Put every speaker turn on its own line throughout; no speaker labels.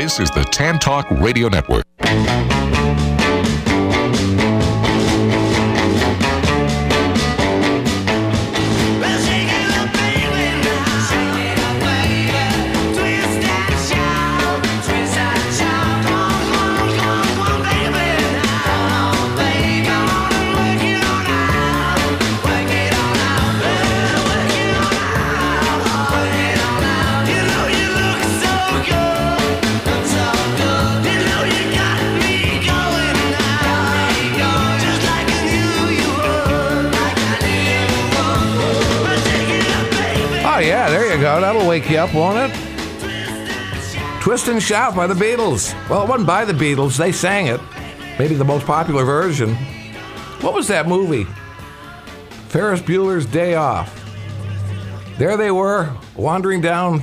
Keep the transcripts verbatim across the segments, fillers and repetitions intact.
This is the Tan Talk Radio Network.
That'll wake you up, won't it? Twist and Shout by the Beatles. Well, it wasn't by the Beatles. They sang it. Maybe the most popular version. What was that movie? Ferris Bueller's Day Off. There they were, wandering down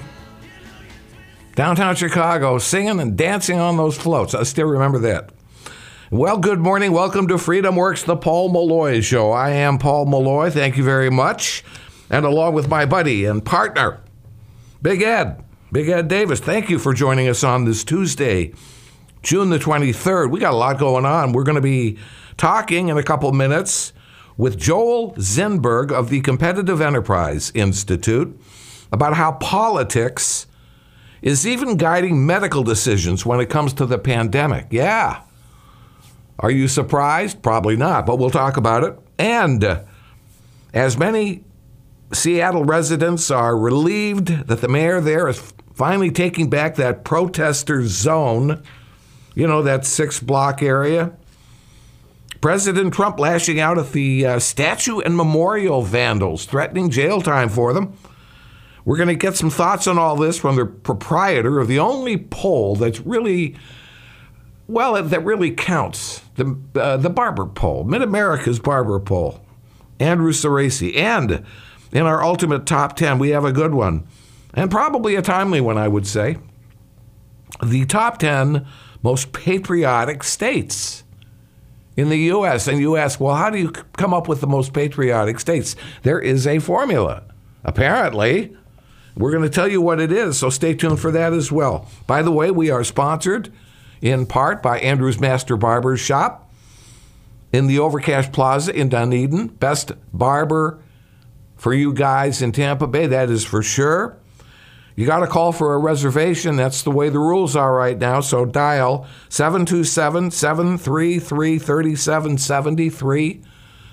downtown Chicago, singing and dancing on those floats. I still remember that. Well, good morning. Welcome to Freedom Works, the Paul Malloy Show. I am Paul Malloy. Thank you very much. And along with my buddy and partner, Big Ed, Big Ed Davis, thank you for joining us on this Tuesday, June the twenty-third. We got a lot going on. We're going to be talking in a couple minutes with Joel Zinberg of the Competitive Enterprise Institute about how politics is even guiding medical decisions when it comes to the pandemic. Yeah. Are you surprised? Probably not, but we'll talk about it. And uh, as many Seattle residents are relieved that the mayor there is finally taking back that protester zone, you know, that six-block area. President Trump lashing out at the uh, statue and memorial vandals, threatening jail time for them. We're going to get some thoughts on all this from the proprietor of the only poll that's really, well, that really counts, the, uh, the Barber Poll, Mid-America's Barber Poll, Andrew Cerasi. And in our ultimate top ten, we have a good one, and probably a timely one, I would say. The top ten most patriotic states in the U S And you ask, well, how do you come up with the most patriotic states? There is a formula. Apparently, we're going to tell you what it is, so stay tuned for that as well. By the way, we are sponsored in part by Andrew's Master Barber's Shop in the Overcash Plaza in Dunedin. Best barber for you guys in Tampa Bay, that is for sure. You got to call for a reservation. That's the way the rules are right now. So dial seven two seven, seven three three, three seven seven three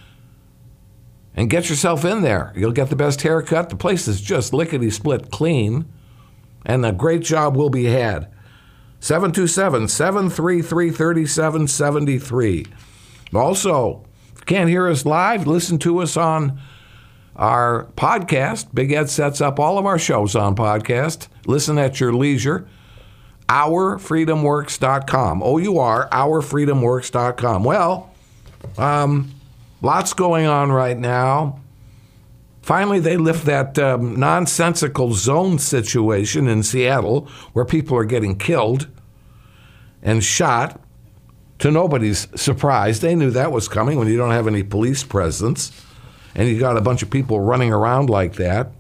and get yourself in there. You'll get the best haircut. The place is just lickety-split clean, and a great job will be had. seven two seven, seven three three, three seven seven three. Also, if you can't hear us live, listen to us on our podcast. Big Ed sets up all of our shows on podcast. Listen at your leisure. our freedom works dot com. O U R, our freedom works dot com. Well, um, lots going on right now. Finally, they lift that um, nonsensical zone situation in Seattle where people are getting killed and shot to nobody's surprise. They knew that was coming when you don't have any police presence and you got a bunch of people running around like that.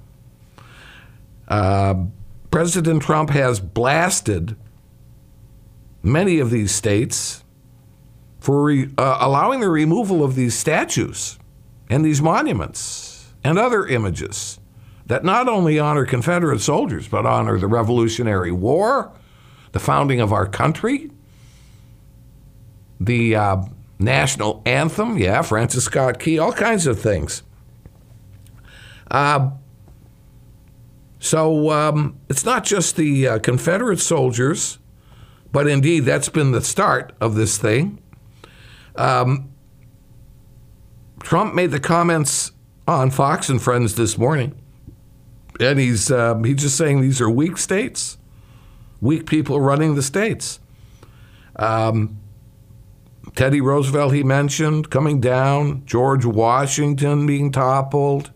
Uh, President Trump has blasted many of these states for re, uh, allowing the removal of these statues and these monuments and other images that not only honor Confederate soldiers, but honor the Revolutionary War, the founding of our country, the uh, national anthem, yeah, Francis Scott Key, all kinds of things. Uh, so um, it's not just the uh, Confederate soldiers, but indeed that's been the start of this thing. Um, Trump made the comments on Fox and Friends this morning, and he's uh, he's just saying these are weak states, weak people running the states. Um, Teddy Roosevelt, he mentioned, coming down, George Washington being toppled.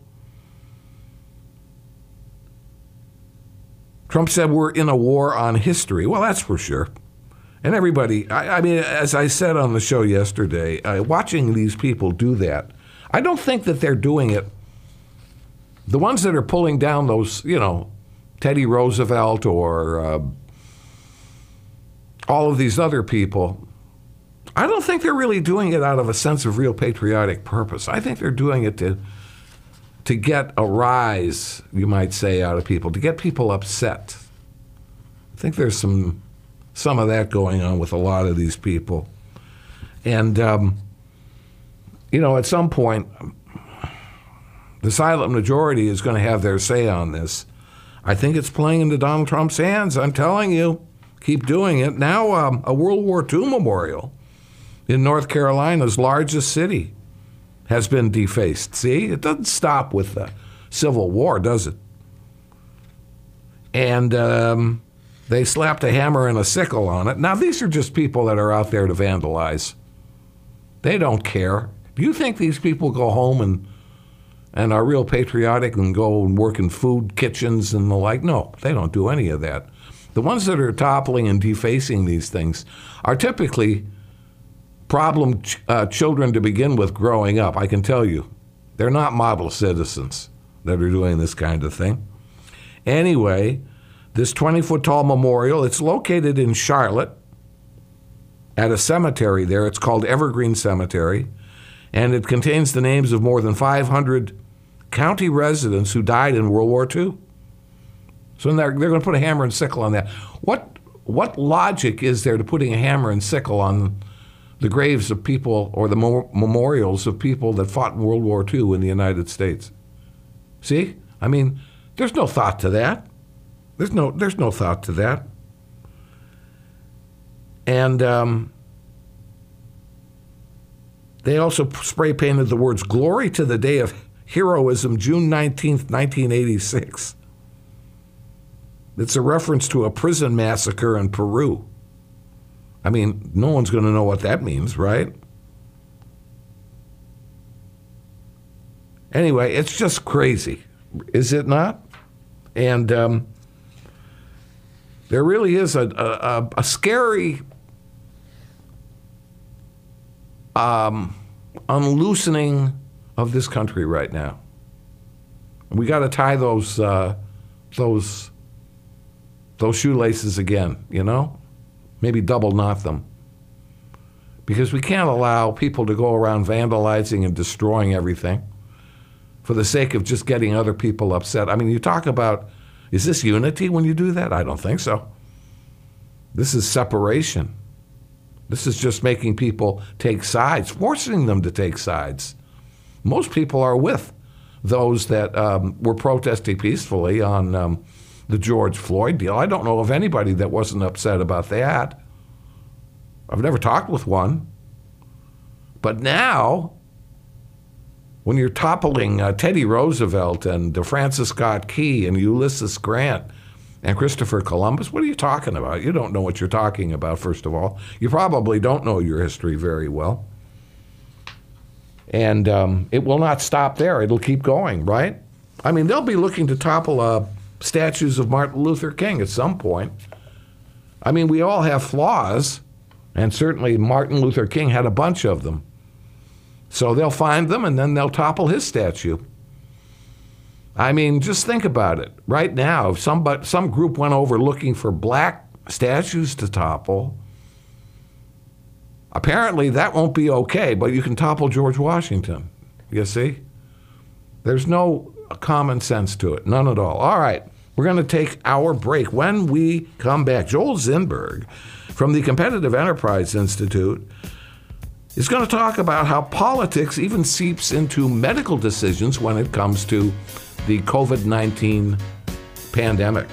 Trump said we're in a war on history. Well, that's for sure. And everybody, I, I mean, as I said on the show yesterday, uh, watching these people do that, I don't think that they're doing it. The ones that are pulling down those, you know, Teddy Roosevelt or uh, all of these other people, I don't think they're really doing it out of a sense of real patriotic purpose. I think they're doing it to to get a rise, you might say, out of people, to get people upset. I think there's some some of that going on with a lot of these people. And, um, you know, at some point, the silent majority is going to have their say on this. I think it's playing into Donald Trump's hands. I'm telling you, keep doing it. Now, um, a World War Two memorial in North Carolina's largest city has been defaced. See, it doesn't stop with the Civil War, does it? And um, they slapped a hammer and a sickle on it. Now, these are just people that are out there to vandalize. They don't care. Do you think these people go home and and are real patriotic and go and work in food kitchens and the like? No, they don't do any of that. The ones that are toppling and defacing these things are typically problem ch- uh, children to begin with growing up, I can tell you. They're not model citizens that are doing this kind of thing. Anyway, this twenty-foot-tall memorial, it's located in Charlotte at a cemetery there. It's called Evergreen Cemetery, and it contains the names of more than five hundred county residents who died in World War Two. So they're, they're going to put a hammer and sickle on that. What, what logic is there to putting a hammer and sickle on the graves of people or the mo- memorials of people that fought in World War Two in the United States? See? I mean, there's no thought to that. There's no, there's no thought to that. And um, they also spray painted the words, "Glory to the Day of Heroism, June nineteenth, nineteen eighty-six. It's a reference to a prison massacre in Peru. I mean, no one's going to know what that means, right? Anyway, it's just crazy, is it not? And um, there really is a, a, a scary um, unloosening of this country right now. We got to tie those uh, those those shoelaces again, you know? Maybe double knot them. Because we can't allow people to go around vandalizing and destroying everything for the sake of just getting other people upset. I mean, you talk about, is this unity when you do that? I don't think so. This is separation. This is just making people take sides, forcing them to take sides. Most people are with those that um, were protesting peacefully on um, the George Floyd deal. I don't know of anybody that wasn't upset about that. I've never talked with one. But now, when you're toppling uh, Teddy Roosevelt and uh, Francis Scott Key and Ulysses Grant and Christopher Columbus, what are you talking about? You don't know what you're talking about, first of all. You probably don't know your history very well. And um, it will not stop there. It'll keep going, right? I mean, they'll be looking to topple uh, statues of Martin Luther King at some point. I mean, we all have flaws, and certainly Martin Luther King had a bunch of them. So they'll find them, and then they'll topple his statue. I mean, just think about it. Right now, if somebody, some group went over looking for black statues to topple, apparently that won't be okay, but you can topple George Washington. You see? There's no common sense to it, none at all. All right, we're going to take our break. When we come back, Joel Zinberg from the Competitive Enterprise Institute is going to talk about how politics even seeps into medical decisions when it comes to the covid nineteen pandemic.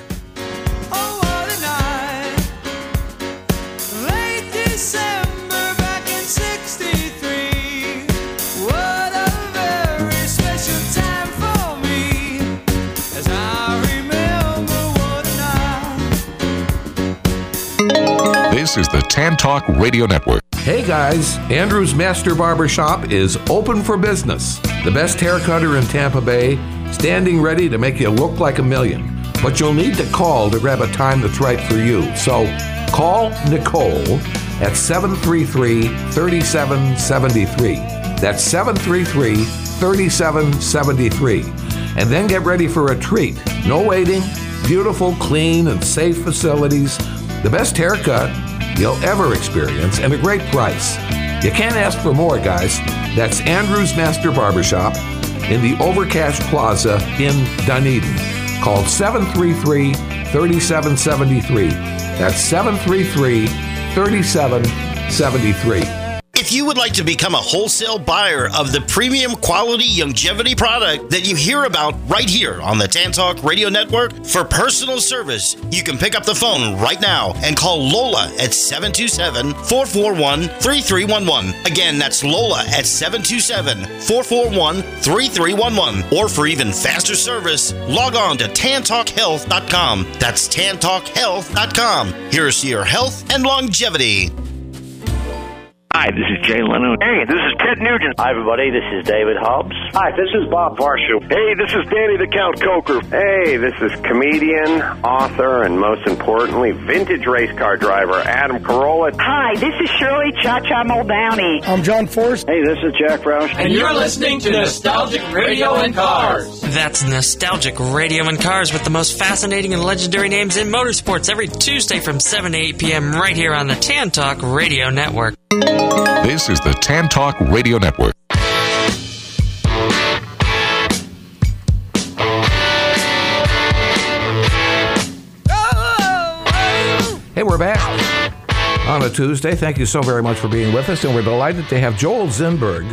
This is the Tan Talk Radio Network.
Hey guys, Andrew's Master Barber Shop is open for business. The best hair cutter in Tampa Bay, standing ready to make you look like a million. But you'll need to call to grab a time that's right for you. So call Nicole at seven three three, three seven seven three. That's seven three three, three seven seven three. And then get ready for a treat. No waiting, beautiful, clean, and safe facilities. The best haircut you'll ever experience and a great price. You can't ask for more, guys. That's Andrew's Master Barbershop in the Overcash Plaza in Dunedin. Call seven three three, three seven seven three. That's seven three three, three seven seven three.
If you would like to become a wholesale buyer of the premium quality longevity product that you hear about right here on the Tan Talk Radio Network for personal service, you can pick up the phone right now and call Lola at seven two seven, four four one, three three one one. Again, that's Lola at seven two seven, four four one, three three one one. Or for even faster service, log on to tan talk health dot com. That's tan talk health dot com. Here's your health and longevity.
Hi, this is Jay Leno.
Hey, this is Ted Nugent.
Hi, everybody. This is David Hobbs.
Hi, this is Bob Varsho.
Hey, this is Danny the Count Coker.
Hey, this is comedian, author, and most importantly, vintage race car driver Adam Carolla.
Hi, this is Shirley Cha-Cha Muldowney.
I'm John Force.
Hey, this is Jack Roush.
And you're listening to Nostalgic Radio and Cars.
That's Nostalgic Radio and Cars with the most fascinating and legendary names in motorsports every Tuesday from seven to eight p.m. right here on the Tan Talk Radio Network.
This is the Tan Talk Radio Network.
Hey, we're back on a Tuesday. Thank you so very much for being with us, and we're delighted to have Joel Zinberg,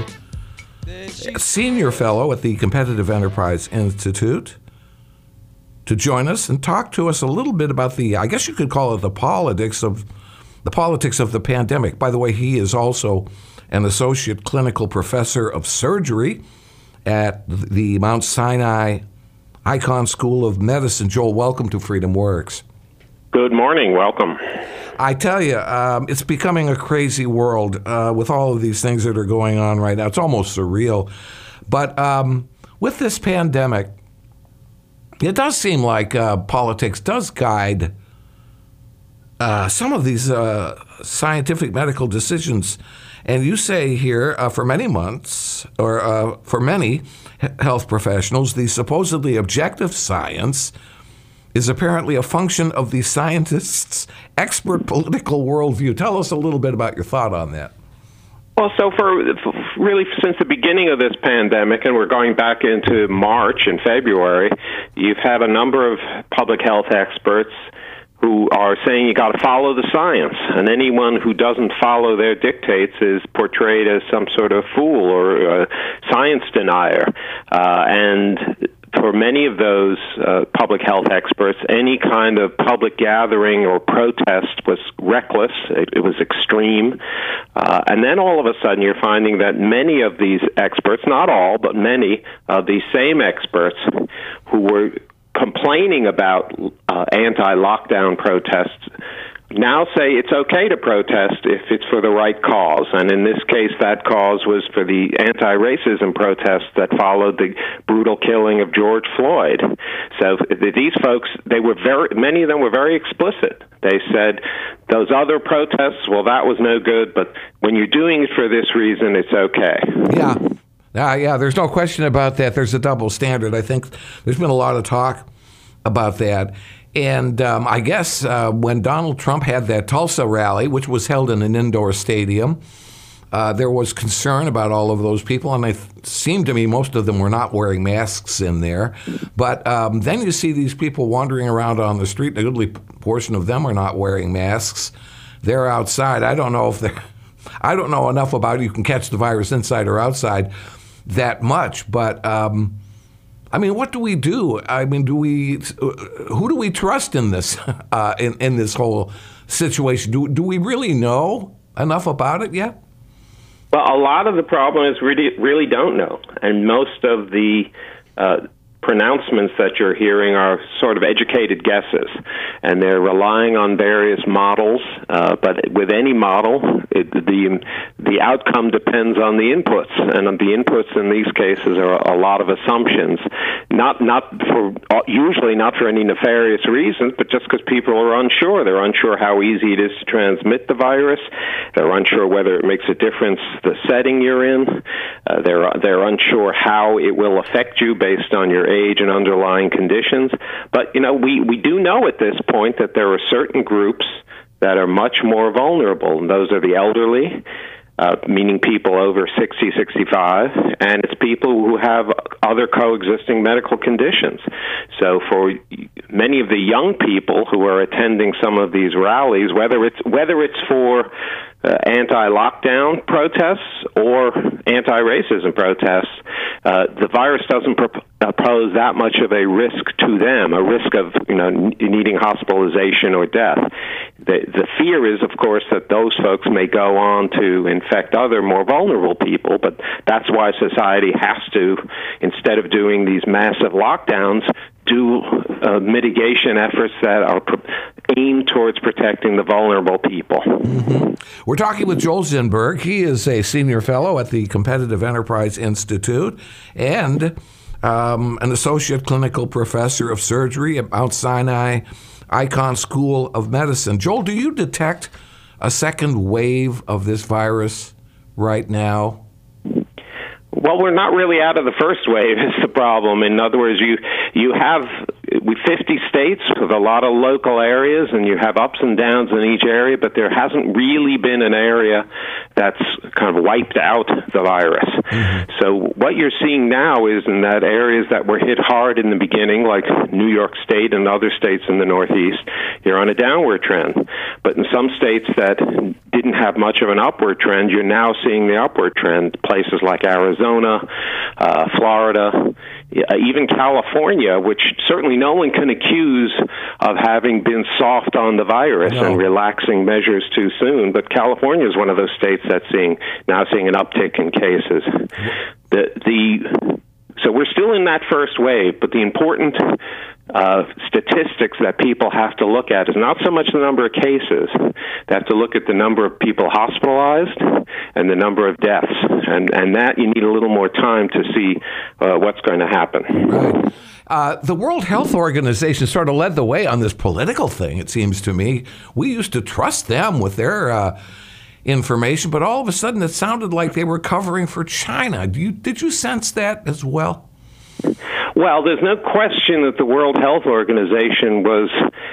a senior fellow at the Competitive Enterprise Institute, to join us and talk to us a little bit about the, I guess you could call it the politics of the politics of the pandemic. By the way, he is also an associate clinical professor of surgery at the Mount Sinai Icahn School of Medicine. Joel, welcome to Freedom Works.
Good morning. Welcome.
I tell you, um, it's becoming a crazy world uh, with all of these things that are going on right now. It's almost surreal. But um, with this pandemic, it does seem like uh, politics does guide Uh, some of these uh, scientific medical decisions. And you say here, uh, for many months, or uh, for many health professionals, the supposedly objective science is apparently a function of the scientists' expert political worldview. Tell us a little bit about your thought on that.
Well, so for really since the beginning of this pandemic, and we're going back into March and February, you've had a number of public health experts who are saying you got to follow the science, and anyone who doesn't follow their dictates is portrayed as some sort of fool or a science denier. Uh, and for many of those uh, public health experts, any kind of public gathering or protest was reckless. It, it was extreme. Uh, and then all of a sudden you're finding that many of these experts, not all, but many of these same experts who were complaining about uh, anti-lockdown protests now say it's okay to protest if it's for the right cause. And in this case, that cause was for the anti-racism protests that followed the brutal killing of George Floyd. So these folks, they were very, many of them were very explicit. They said those other protests, well, that was no good, but when you're doing it for this reason, it's okay.
Yeah. Uh, yeah, there's no question about that. There's a double standard. I think there's been a lot of talk about that. And um, I guess uh, when Donald Trump had that Tulsa rally, which was held in an indoor stadium, uh, there was concern about all of those people. And it seemed to me most of them were not wearing masks in there. But um, then you see these people wandering around on the street. A goodly portion of them are not wearing masks. They're outside. I don't know if they're, I don't know enough about you can catch the virus inside or outside that much, but um, I mean, what do we do? I mean, do we? Who do we trust in this uh, in in this whole situation? Do do we really know enough about it yet?
Well, a lot of the problem is really really don't know, and most of the uh, pronouncements that you're hearing are sort of educated guesses, and they're relying on various models. Uh, but with any model, it, the the outcome depends on the inputs, and the inputs in these cases are a lot of assumptions. Not not for usually not for any nefarious reasons, but just because people are unsure. They're unsure how easy it is to transmit the virus. They're unsure whether it makes a difference the setting you're in. Uh, they're they're unsure how it will affect you based on your age and underlying conditions. But, you know, we, we do know at this point that there are certain groups that are much more vulnerable, and those are the elderly, uh, meaning people over sixty, sixty-five, and it's people who have other coexisting medical conditions. So for many of the young people who are attending some of these rallies, whether it's whether it's for uh, anti-lockdown protests or anti-racism protests, uh, the virus doesn't pro- pose that much of a risk to them, a risk of you know needing hospitalization or death. The, the fear is, of course, that those folks may go on to infect other more vulnerable people, but that's why society has to, instead of doing these massive lockdowns, do uh, mitigation efforts that are pro- aimed towards protecting the vulnerable people.
Mm-hmm. We're talking with Joel Zinberg. He is a senior fellow at the Competitive Enterprise Institute and um, an associate clinical professor of surgery at Mount Sinai Icahn School of Medicine. Joel, do you detect a second wave of this virus right now?
Well, we're not really out of the first wave is the problem. In other words, you you have fifty states with a lot of local areas, and you have ups and downs in each area, but there hasn't really been an area that's kind of wiped out the virus. Mm-hmm. So what you're seeing now is in that areas that were hit hard in the beginning, like New York State and other states in the Northeast, you're on a downward trend. But in some states that didn't have much of an upward trend, you're now seeing the upward trend. Places like Arizona, uh, Florida, even California, which certainly no one can accuse of having been soft on the virus no. and relaxing measures too soon. But California is one of those states that's seeing now seeing an uptick in cases. The the so we're still in that first wave, but the important uh, statistics that people have to look at is not so much the number of cases. They have to look at the number of people hospitalized and the number of deaths, and and that you need a little more time to see uh, what's going to happen.
Right. Uh, the World Health Organization sort of led the way on this political thing, it seems to me. We used to trust them with their uh, information, but all of a sudden it sounded like they were covering for China. Do you, did you sense that as well?
Well, there's no question that the World Health Organization was,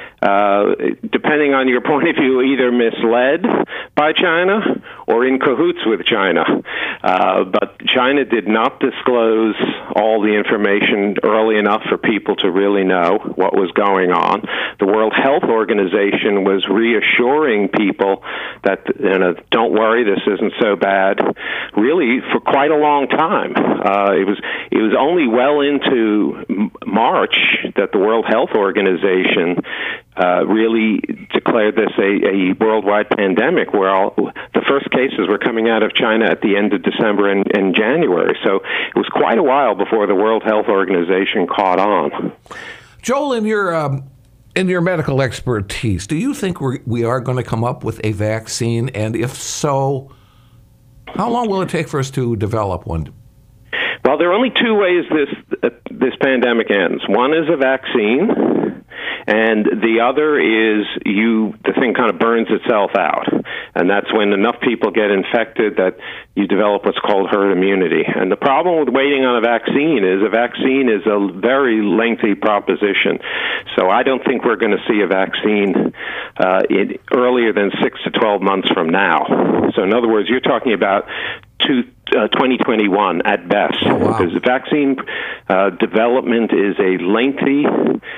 uh, depending on your point of view, either misled by China or in cahoots with China. Uh, but China did not disclose all the information early enough for people to really know what was going on. The World Health Organization was reassuring people that, you know, don't worry, this isn't so bad, really for quite a long time. Uh, it was it was only well into March that the World Health Organization uh, really declared this a, a worldwide pandemic, where all, the first cases were coming out of China at the end of December and, and January. So it was quite a while before the World Health Organization caught on.
Joel, in your um, in your medical expertise, do you think we're, we are going to come up with a vaccine? And if so, how long will it take for us to develop one?
Well, there are only two ways this uh, this pandemic ends. One is a vaccine, and the other is you the thing kind of burns itself out. And that's when enough people get infected that you develop what's called herd immunity. And the problem with waiting on a vaccine is a vaccine is a very lengthy proposition. So I don't think we're going to see a vaccine uh, in, earlier than six to twelve months from now. So in other words, you're talking about two, uh, twenty twenty-one at best.
Oh, wow.
Because vaccine uh, development is a lengthy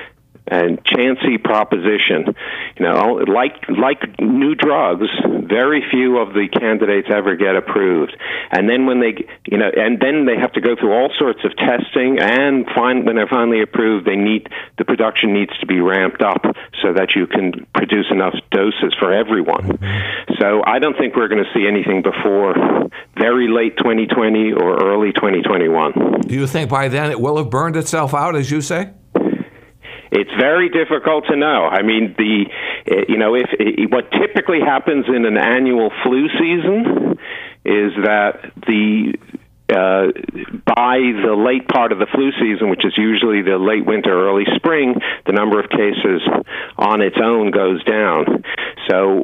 and chancy proposition. You know, like like new drugs, very few of the candidates ever get approved. And then when they, you know, and then they have to go through all sorts of testing, and find when they're finally approved, they need the production needs to be ramped up so that you can produce enough doses for everyone. Mm-hmm. So I don't think we're going to see anything before very late twenty twenty or early twenty twenty-one.
Do you think by then it will have burned itself out, as you say?
It's very difficult to know. I mean, the you know, if, if what typically happens in an annual flu season is that the uh, by the late part of the flu season, which is usually the late winter, early spring, the number of cases on its own goes down. So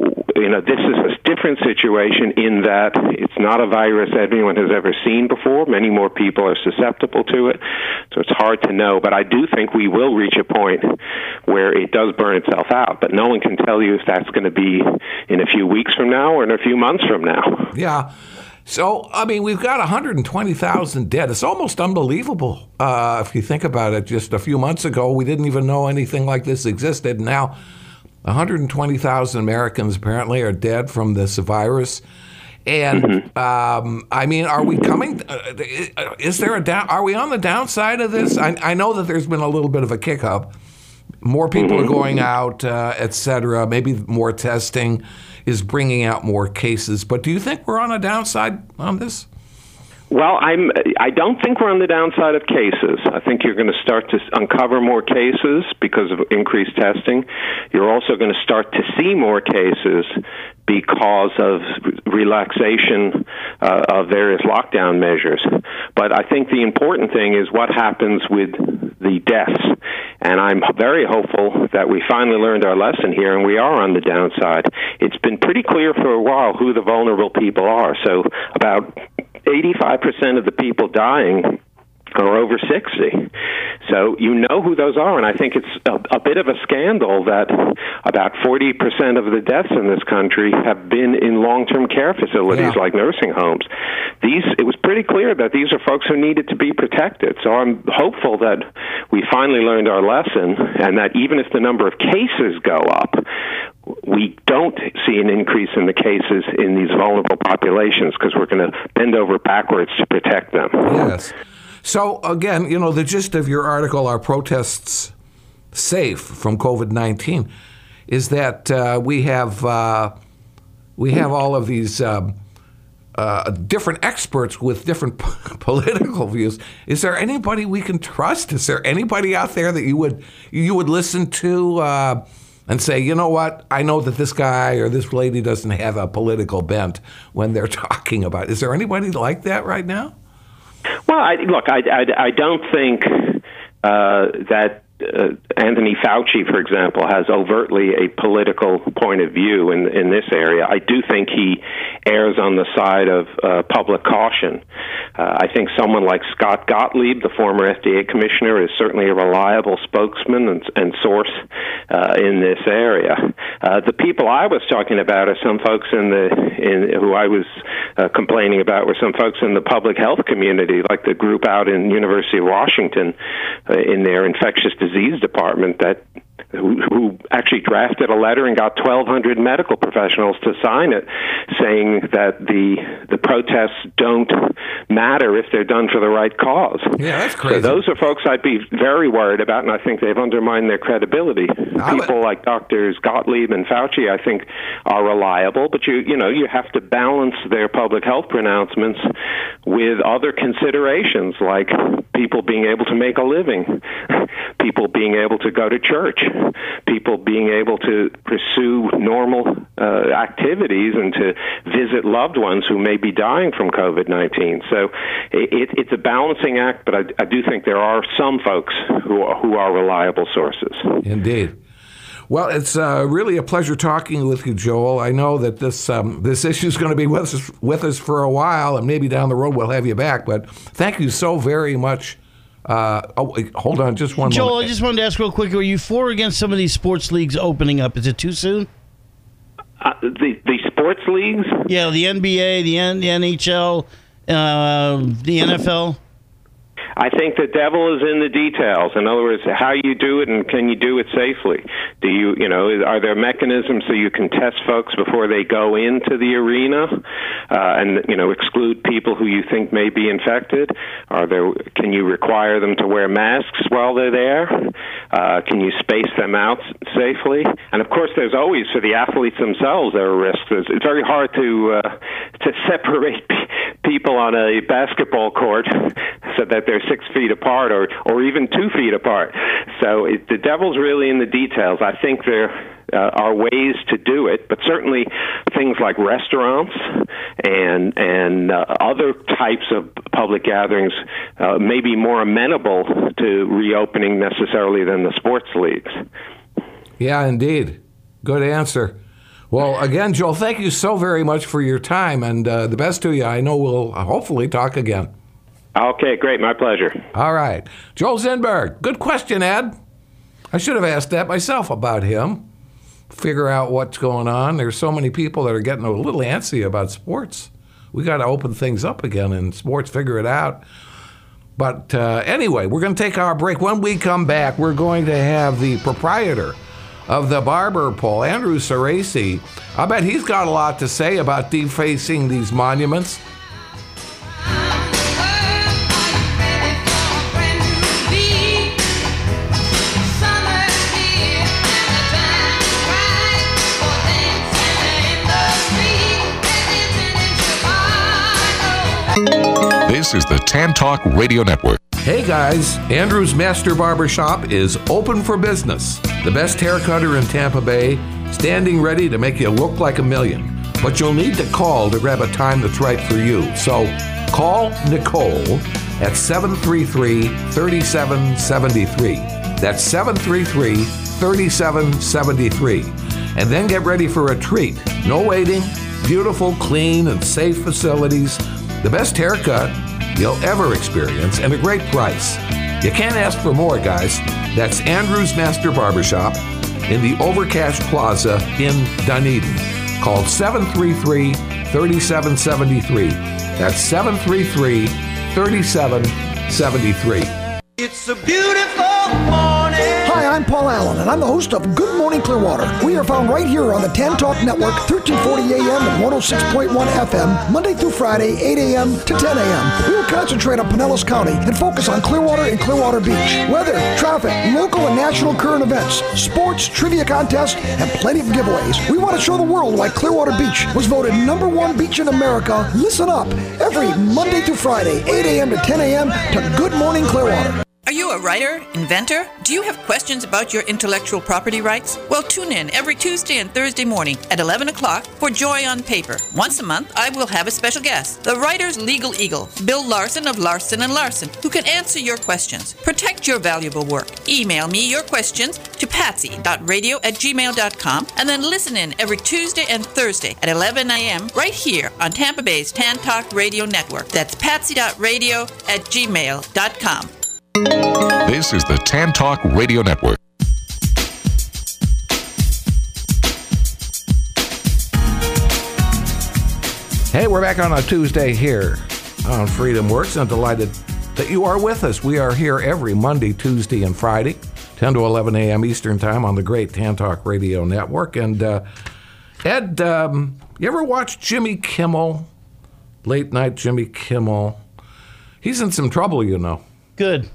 you know, this is a different situation in that it's not a virus anyone has ever seen before. Many more people are susceptible to it, so it's hard to know. But I do think we will reach a point where it does burn itself out, but no one can tell you if that's going to be in a few weeks from now or in a few months from now.
Yeah. So, I mean, we've got one hundred twenty thousand dead. It's almost unbelievable uh, if you think about it. Just a few months ago, we didn't even know anything like this existed. Now, one hundred twenty thousand Americans apparently are dead from this virus. And, mm-hmm. um, I mean, are we coming uh, – is there a down – are we on the downside of this? I, I know that there's been a little bit of a kick-up. More people mm-hmm. are going out, uh, et cetera. Maybe more testing is bringing out more cases. But do you think we're on a downside on this?
Well, I'm, I don't think we're on the downside of cases. I think you're going to start to uncover more cases because of increased testing. You're also going to start to see more cases because of relaxation uh, of various lockdown measures. But I think the important thing is what happens with the deaths. And I'm very hopeful that we finally learned our lesson here, and we are on the downside. It's been pretty clear for a while who the vulnerable people are. So about eighty-five percent of the people dying are over sixty. So you know who those are, and I think it's a, a bit of a scandal that about forty percent of the deaths in this country have been in long-term care facilities yeah. like nursing homes. These, it was pretty clear that these are folks who needed to be protected. So I'm hopeful that we finally learned our lesson, and that even if the number of cases go up, we don't see an increase in the cases in these vulnerable populations because we're going to bend over backwards to protect them.
Yes. So, again, you know, the gist of your article, Are Protests Safe from COVID nineteen, is that uh, we have uh, we have all of these um, uh, different experts with different p- political views. Is there anybody we can trust? Is there anybody out there that you would you would listen to uh, and say, you know what, I know that this guy or this lady doesn't have a political bent when they're talking about it. Is there anybody like that right now?
Well, I, look, I, I, I don't think uh, that uh, Anthony Fauci, for example, has overtly a political point of view in in this area. I do think he errs on the side of uh, public caution. Uh, I think someone like Scott Gottlieb, the former F D A commissioner, is certainly a reliable spokesman and, and source uh, in this area. Uh, the people I was talking about are some folks in the in who I was uh, complaining about were some folks in the public health community, like the group out in University of Washington uh, in their infectious disease department that who, who actually drafted a letter and got twelve hundred medical professionals to sign it, saying that the the protests don't matter if they're done for the right cause.
Yeah, that's crazy.
So those are folks I'd be very worried about, and I think they've undermined their credibility. I People would... like Doctors Gottlieb and Fauci, I think, are reliable, but you you know you have to balance their public health pronouncements with other considerations, like people being able to make a living, people being able to go to church, people being able to pursue normal uh, activities and to visit loved ones who may be dying from COVID nineteen. So it, it's a balancing act, but I, I do think there are some folks who are, who are reliable sources.
Indeed. Well, it's uh, really a pleasure talking with you, Joel. I know that this um, this issue is going to be with us, with us for a while, and maybe down the road we'll have you back. But thank you so very much. Uh, oh, hold on just one
Joel,
moment.
Joel, I just wanted to ask real quick, are you for or against some of these sports leagues opening up? Is it too soon?
Uh, the, the sports leagues?
Yeah, the N B A, the, N, the N H L, uh, the N F L.
I think the devil is in the details. In other words, how you do it and can you do it safely? Do you, you know, are there mechanisms so you can test folks before they go into the arena uh, and, you know, exclude people who you think may be infected? Are there, can you require them to wear masks while they're there? Uh, can you space them out safely? And, of course, there's always, for the athletes themselves, there are risks. It's, it's very hard to, uh, to separate p- people on a basketball court so that they're six feet apart or, or even two feet apart. So it, the devil's really in the details. I think there uh, are ways to do it, but certainly things like restaurants and and uh, other types of public gatherings uh, may be more amenable to reopening necessarily than the sports leagues.
Yeah, indeed. Good answer. Well, again, Joel, thank you so very much for your time, and uh, the best to you. I know we'll hopefully talk again.
Okay, great. My pleasure.
All right. Joel Zinberg. Good question, Ed. I should have asked that myself about him. Figure out what's going on. There's so many people that are getting a little antsy about sports. We got to open things up again in sports, figure it out. But uh, anyway, we're going to take our break. When we come back, we're going to have the proprietor of the Barber Pole, Andrew Ceraci. I bet he's got a lot to say about defacing these monuments.
This is the Tan Talk Radio Network.
Hey guys, Andrew's Master Barber Shop is open for business. The best hair cutter in Tampa Bay, standing ready to make you look like a million. But you'll need to call to grab a time that's right for you. So call Nicole at seven three three, three seven seven three. That's seven three three, three seven seven three. And then get ready for a treat. No waiting, beautiful, clean, and safe facilities. The best haircut you'll ever experience, and a great price. You can't ask for more, guys. That's Andrew's Master Barbershop in the Overcash Plaza in Dunedin. Call seven three three, three seven seven three. That's seven three three, three seven seven three.
It's a beautiful morning. Hi, I'm Paul Allen, and I'm the host of Good Morning Clearwater. We are found right here on the Tan Talk Network, thirteen forty A M and one oh six point one F M, Monday through Friday, eight A M to ten A M. We will concentrate on Pinellas County and focus on Clearwater and Clearwater Beach. Weather, traffic, local and national current events, sports, trivia contests, and plenty of giveaways. We want to show the world why Clearwater Beach was voted number one beach in America. Listen up every Monday through Friday, eight A M to ten A M to Good Morning Clearwater.
Are you a writer, inventor? Do you have questions about your intellectual property rights? Well, tune in every Tuesday and Thursday morning at eleven o'clock for Joy on Paper. Once a month, I will have a special guest, the writer's legal eagle, Bill Larson of Larson and Larson, who can answer your questions. Protect your valuable work. Email me your questions to patsy dot radio at gmail dot com and then listen in every Tuesday and Thursday at eleven A M right here on Tampa Bay's Tan Talk Radio Network. That's patsy dot radio at gmail dot com.
This is the Tan Talk Radio Network.
Hey, we're back on a Tuesday here on Freedom Works. I'm delighted that you are with us. We are here every Monday, Tuesday, and Friday, ten to eleven A M Eastern Time on the great Tan Talk Radio Network. And uh, Ed, um, you ever watch Jimmy Kimmel? Late night Jimmy Kimmel. He's in some trouble, you know.
Good.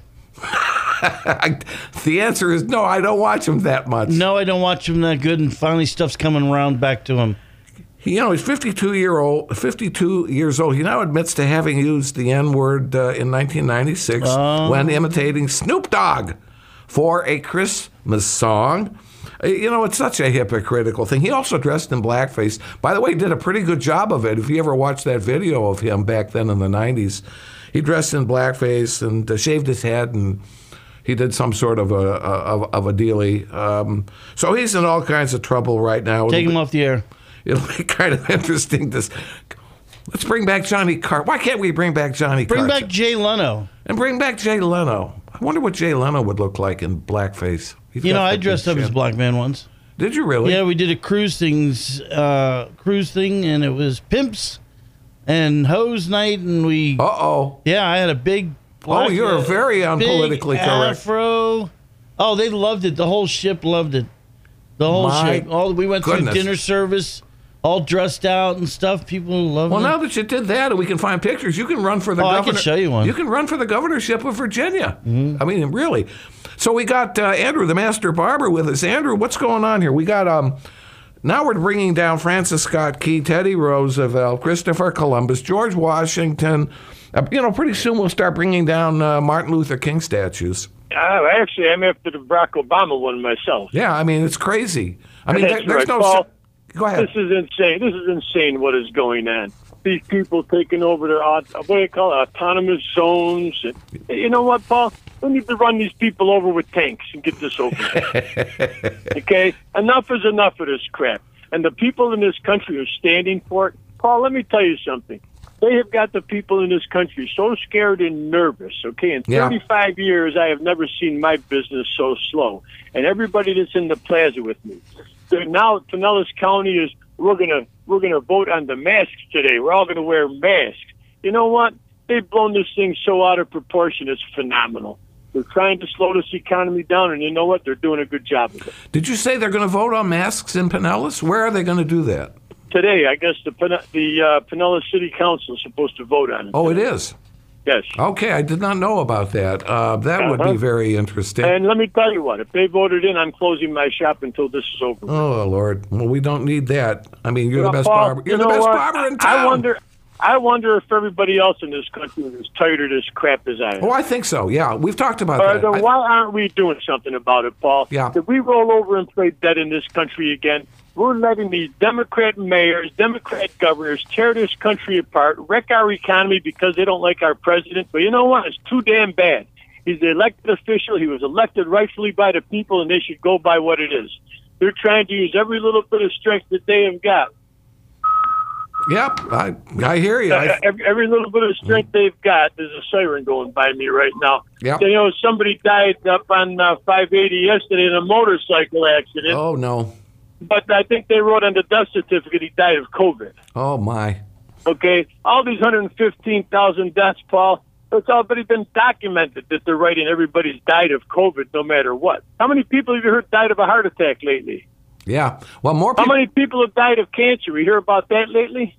I, the answer is no, I don't watch him that much.
No, I don't watch him that good, and finally stuff's coming around back to him.
He, you know, he's fifty-two year old, fifty-two years old. He now admits to having used the N-word uh, in nineteen ninety-six oh. when imitating Snoop Dogg for a Christmas song. You know, it's such a hypocritical thing. He also dressed in blackface. By the way, he did a pretty good job of it. If you ever watched that video of him back then in the nineties, he dressed in blackface and uh, shaved his head, and he did some sort of a of, of a dealie. Um, so he's in all kinds of trouble right now.
Take him off the air.
It'll be kind of interesting. This. Let's bring back Johnny Carson. Why can't we bring back Johnny
Carson? Bring
Carson?
back Jay Leno.
And bring back Jay Leno. I wonder what Jay Leno would look like in blackface. He's
you know, I dressed up chin. as a black man once.
Did you really?
Yeah, we did a cruise things, uh, cruise thing, and it was pimps and hose night, and we.
Uh oh.
Yeah, I had a big. Black,
oh, you're
uh,
very unpolitically
big
correct.
Afro. Oh, they loved it. The whole ship loved it. The whole
My
ship. All we went
goodness.
through dinner service, all dressed out and stuff. People loved
well,
it.
Well, now that you did that, and we can find pictures, you can run for the.
Oh,
governor-
I can show you one.
You can run for the governorship of Virginia.
Mm-hmm.
I mean, really. So we got uh, Andrew, the master barber, with us. Andrew, what's going on here? We got um. Now we're bringing down Francis Scott Key, Teddy Roosevelt, Christopher Columbus, George Washington. Uh, you know, pretty soon we'll start bringing down uh, Martin Luther King statues.
Uh, actually, I'm after the Barack Obama one myself.
Yeah, I mean, it's crazy. I mean, there, there's
right,
no...
Paul,
Go ahead.
This is insane. This is insane what is going on. These people taking over their, what do you call it, autonomous zones. And, you know what, Paul? We need to run these people over with tanks and get this over with. Okay? Enough is enough of this crap. and the people in this country are standing for it. Paul, let me tell you something. They have got the people in this country so scared and nervous, okay? In
Yeah.
thirty-five years, I have never seen my business so slow. And everybody that's in the plaza with me. So now Pinellas County is, we're going to we're gonna vote on the masks today. We're all going to wear masks. You know what? They've blown this thing so out of proportion, it's phenomenal. They're trying to slow this economy down, and you know what? They're doing a good job of it.
Did you say they're going to vote on masks in Pinellas? Where are they going to do that?
Today, I guess the Pin- the uh, Pinellas City Council is supposed to vote on it.
Oh, it is?
Yes.
Okay, I did not know about that. Uh, that
Uh-huh.
would be very interesting.
And let me tell you what, if they voted in, I'm closing my shop until this is over.
Oh, Lord. Well, we don't need that. I mean, you're
Well,
the best
Paul,
barber. You're
you
the
know
best
what?
barber in town.
I wonder, I wonder if everybody else in this country is as tired of this crap as I am.
Oh, I think so. Yeah, we've talked about
Uh,
that.
then
I-
why aren't we doing something about it, Paul?
Yeah.
If we roll over and play dead in this country again, we're letting these Democrat mayors, Democrat governors tear this country apart, wreck our economy because they don't like our president. But you know what? It's too damn bad. He's the elected official. He was elected rightfully by the people, and they should go by what it is. They're trying to use every little bit of strength that they have got.
Yep, I I hear you. I,
every, every little bit of strength they've got, there's a siren going by me right now.
Yep.
You know, somebody died up on uh, five eighty yesterday in a motorcycle accident.
oh, no.
But I think they wrote on the death certificate he died of COVID.
Oh, my.
Okay? All these one hundred fifteen thousand deaths, Paul, it's already been documented that they're writing everybody's died of COVID no matter what. How many people have you heard died of a heart attack lately?
Yeah. Well, more
How
people.
many people have died of cancer? We hear about that lately?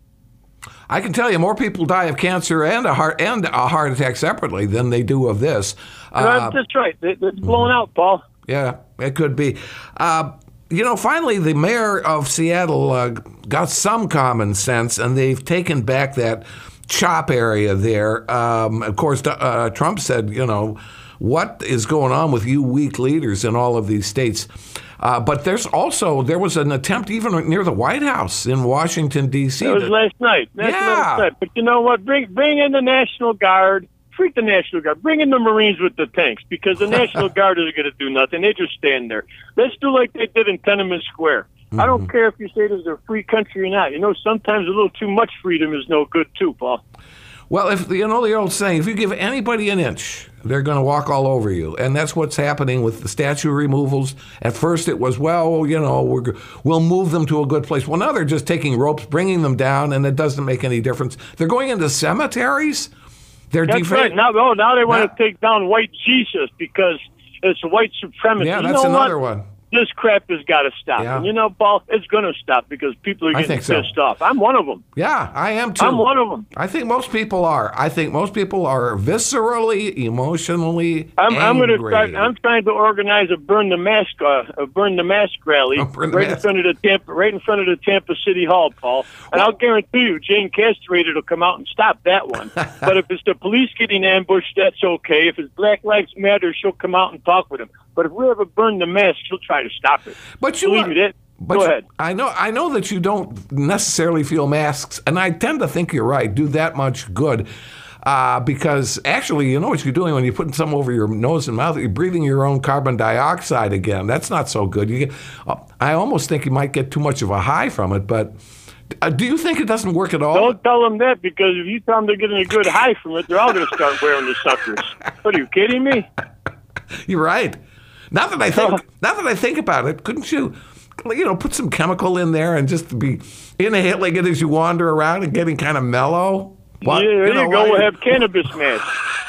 I can tell you more people die of cancer and a heart and a heart attack separately than they do of this. Uh,
That's right. It- It's blown out, Paul.
Yeah, it could be. Uh, you know, finally, the mayor of Seattle uh, got some common sense, and they've taken back that CHOP area there. Um, of course, uh, Trump said, you know, what is going on with you weak leaders in all of these states? Uh, but there's also, there was an attempt even near the White House in Washington, D C
That was last night. That's
Yeah.
last night. But you know what? Bring bring in the National Guard. Freak the National Guard. Bring in the Marines with the tanks because the National Guard isn't going to do nothing. They just stand there. Let's do like they did in Tenement Square. I don't care if you say this is a free country or not. You know, sometimes a little too much freedom is no good too, Paul.
Well, if you know the old saying, if you give anybody an inch, they're going to walk all over you, and that's what's happening with the statue removals. At first, it was, well, you know, we're, we'll move them to a good place. Well, now they're just taking ropes, bringing them down, and it doesn't make any difference. They're going into cemeteries. They're
That's
defa-
right. Now, oh, now they want
Now-
to take down white Jesus because it's white supremacy.
Yeah,
You
that's
know
another
what?
one.
This crap has got to stop.
Yeah.
And you know, Paul, it's going to stop because people are
I
getting
think so.
pissed off. I'm one of them.
Yeah, I am too.
I'm one of them.
I think most people are. I think most people are viscerally, emotionally
I'm, I'm going to
angry.
start. I'm trying to organize a burn the mask, uh, a burn the mask rally
Oh, burn the
right
mask.
in front of the Tampa, right in front of the Tampa City Hall, Paul. And I'll guarantee you, Jane Castrated will come out and stop that one. But if it's the police getting ambushed, that's okay. If it's Black Lives Matter, she'll come out and talk with them. But if we ever burn the mask, she'll try to stop it.
But you
believe
are-
me, that.
But
Go
you-
ahead.
I know I know that you don't necessarily feel masks, and I tend to think you're right, do that much good. Uh, because actually, you know what you're doing when you're putting some over your nose and mouth? You're breathing your own carbon dioxide again. That's not so good. You get, uh, I almost think you might get too much of a high from it, but uh, do you think it doesn't work at all?
Don't tell them that because if you tell them they're getting a good high from it, they're all going to start wearing the suckers. What are you kidding me?
You're right. Now that I think, now that I think about it, couldn't you, you know, put some chemical in there and just be inhaling it as you wander around and getting kind of mellow? What-
Yeah, there you,
know,
go.
while
We'll
you-
have cannabis mask.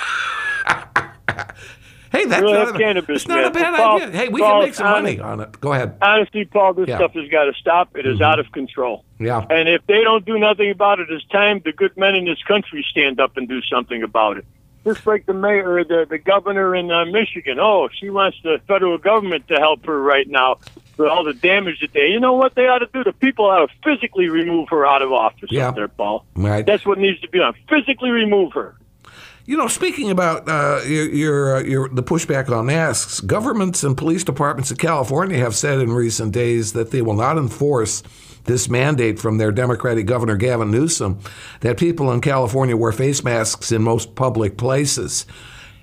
Hey, that's
We'll
not,
have
a,
cannabis
it's not a
mask.
bad
Paul-
idea. Hey, we
Paul,
can make some
honest-
money on it. Go ahead.
Honestly, Paul, this
Yeah.
stuff has got to stop. It is out of control.
Yeah.
And if they don't do nothing about it, it's time the good men in this country stand up and do something about it. Just like the mayor, or the, the governor in uh, Michigan. Oh, she wants the federal government to help her right now for all the damage that they. You know what they ought to do? The people ought to physically remove her out of office
Yeah.
up there, Paul.
Right.
That's what needs to be done. Physically remove her.
You know, speaking about uh, your, your, uh, your the pushback on masks, governments and police departments in California have said in recent days that they will not enforce this mandate from their Democratic Governor Gavin Newsom that people in California wear face masks in most public places.